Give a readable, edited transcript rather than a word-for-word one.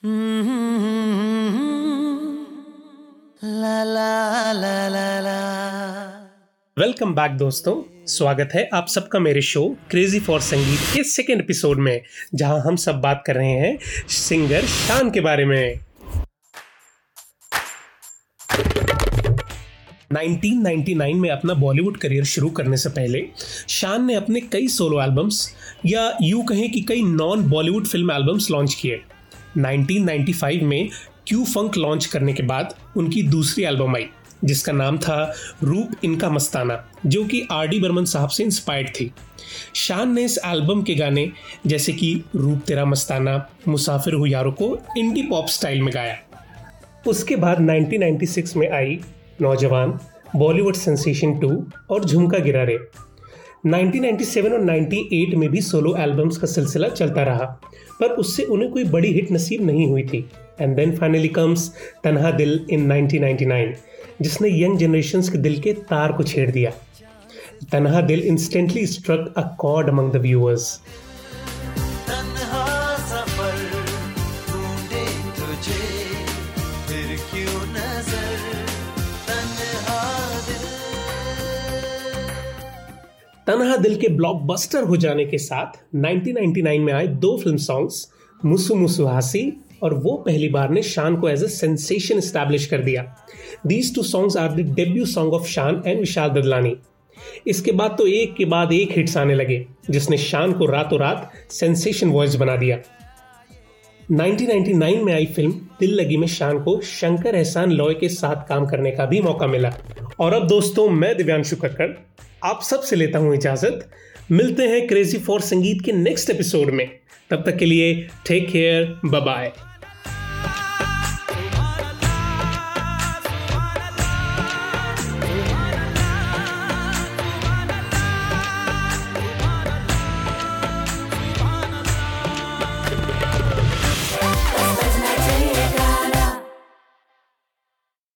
ला ला ला ला ला। Welcome back दोस्तों, स्वागत है आप सबका मेरे शो क्रेजी फॉर संगीत के सेकेंड एपिसोड में, जहां हम सब बात कर रहे हैं सिंगर शान के बारे में। 1999 में अपना बॉलीवुड करियर शुरू करने से पहले शान ने अपने कई सोलो एल्बम्स या यूं कहें कि कई non Bollywood film albums launch किए। 1995 में क्यू फंक लॉन्च करने के बाद उनकी दूसरी एल्बम आई जिसका नाम था रूप इनका मस्ताना, जो कि आर.डी. बर्मन साहब से इंस्पायर्ड थी। शान ने इस एल्बम के गाने जैसे कि रूप तेरा मस्ताना, मुसाफिर हूँ यारों को इंडी पॉप स्टाइल में गाया। उसके बाद 1996 में आई नौजवान, बॉलीवुड सेंसेशन 2 और झुमका गिरा रे। 1997 और 98 में भी सोलो एल्बम्स का सिलसिला चलता रहा, पर उससे उन्हें कोई बड़ी हिट नसीब नहीं हुई थी। एंड देन फाइनली कम्स तन्हा दिल इन 1999, जिसने यंग जनरेशंस के दिल के तार को छेड़ दिया। तन्हा दिल instantly struck a chord among the viewers. तन्हा सफर ढूंढे तुझे, फिर क्यों नजर तन्हा दिल। तन्हा दिल के ब्लॉकबस्टर हो जाने के साथ 1999 में आए दो फिल्म सॉन्ग्स मुसु मुसु हासी, और वो पहली बार ने शान को एज ए सेंसेशन एस्टैब्लिश कर दिया। These two songs are the debut song of Shaan and Vishal Dadlani. इसके बाद तो एक के बाद एक हिट्स आने लगे, जिसने शान को रातों रात सेंसेशन वॉइस बना दिया। 1999 में आई फिल्म दिल लगी में शान को शंकर एहसान लॉय के साथ काम करने का भी मौका मिला। और अब दोस्तों, मैं दिव्यांशु कक्कड़ आप सबसे लेता हूं इजाजत। मिलते हैं क्रेजी फॉर संगीत के नेक्स्ट एपिसोड में। तब तक के लिए टेक केयर, बाय बाय।